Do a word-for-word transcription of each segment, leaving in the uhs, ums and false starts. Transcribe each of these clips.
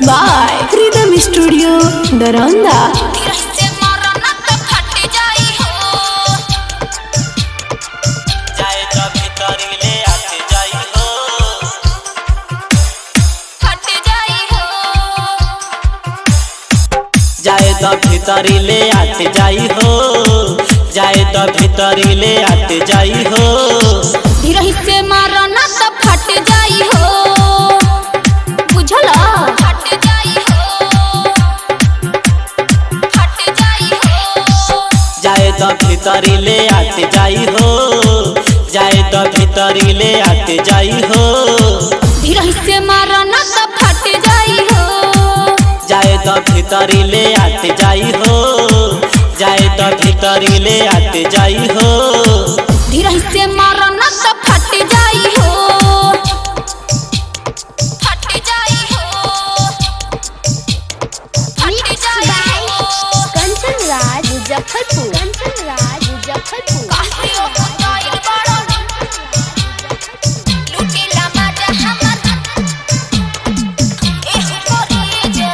By freedom studio Daraunda. जाए तो भीतरी ले आते जाई हो, जाए तो भीतरी ले आते जाई हो। धीरही से मारो ना तो फट जाई हो, बुझला फट जाई हो, फट जाई हो। जाए तो भीतरी ले आते जाई हो, जाए तो भीतरी ले आते जाई हो। धीरही से मारो ना तो फट जाई हो, जाए तो भीतरी ले आते जाई हो, जाए तो भीतरी ले आते जाई हो। धीरही से मारो ना तो फट जाई हो, फट जाई हो, फट जाई हो। कंचन राज मुजफ्फरपुर, कंचन राज मुजफ्फरपुर। काहियो बताइल बड़ो लुटेला मजा हमर एह कोरी जे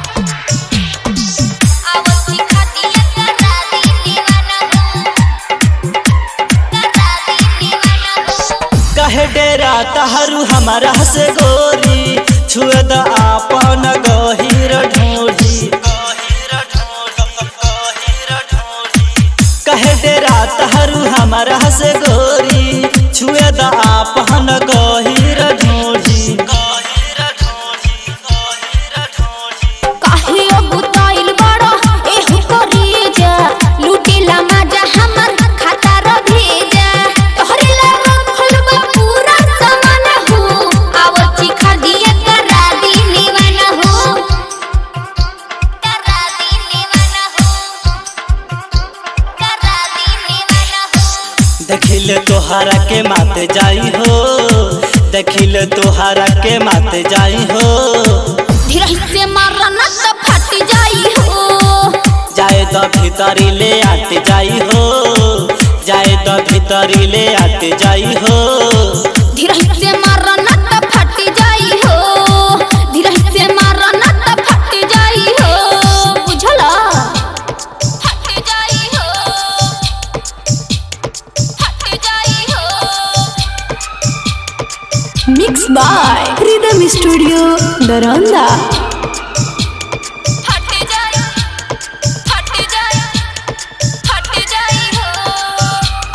आवची खातिया करा दी दीवाना हो, करा दी दीवाना हो। कहे डेरा तहरू हमारा से गोरी, छुए द आपन गहिर ढोढ़ी। कहे डेरा तहरू हमारा से गोरी, छुए द आपन गहिर ढोढ़ी। काहियो बताइल बड़ो एह कोरी जे लुटेला मजा हमर खाता र भेजा। तोहरे ला रखल बा पूरा सामान हो, आवची खादिया करा दी दीवाना हो, करा दी दीवाना हो, करा दी दीवाना हो। देखिल तोहरा के माते जाई हो, देखिल तोहरा के माते जाई हो। धीरही से मारो ना तो फट जाई हो, जाए तो भीतरी ले आते जाई हो, जाए तो भीतरी ले आते जाई हो। धीरही से मारो ना तो फट जाई हो, धीरही से मारो ना तो फट जाई हो, बुझला फट जाई हो, फट जाई हो। Mix by freedom studio Daraunda. फट जाई, फट जाई, फट जाई हो।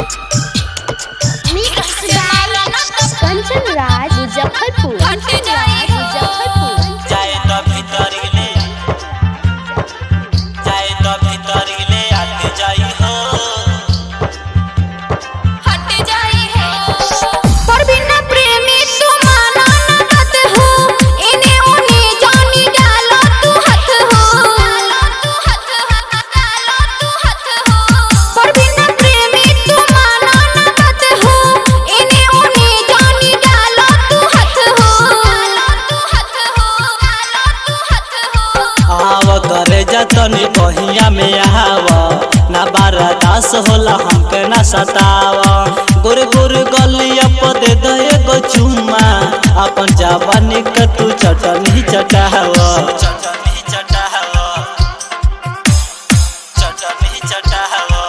मिक्स बाय कंचन राज मुजफ्फरपुर, फट जाई हो। मुजफ्फरपुर। जाए तो भीतरी ले, जाए तो भीतरी ले आते जाई हो। फट जाई हो। पर बिना प्रेमी तू माना ना बात हो, इने उने जानी डालो तू हाथ हो, डालो तू हाथ हो, डालो तू हाथ हो। पर बिना प्रेमी तू माना ना बात हो, इने उने जानी डालो तू हाथ हो, डालो तू हाथ हो, डालो तू हाथ हो। आव करे जतनी कहिया में आव, ना बारा दास होला हमके ना सतावा। गुर गुर गलिया पर दे दे एगो चुम्मा, अपन जवानी के तू चटनी चटावा, चटनी चटावा, चटनी चटावा।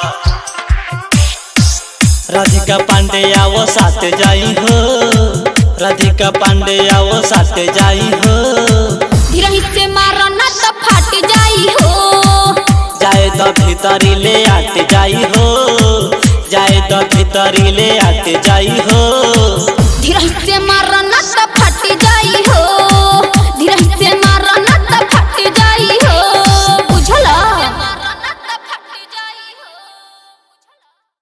राधिका पांडे आओ साथ जाई हो, राधिका पांडे आओ साथ जाई हो। धीरही से मारो ना तो फट जाई हो, जाए तो भीतरी ले आते जाई हो, जाए तो भीतरी ले आते जाई हो। धीरही से मारो ना तो फट जाई हो,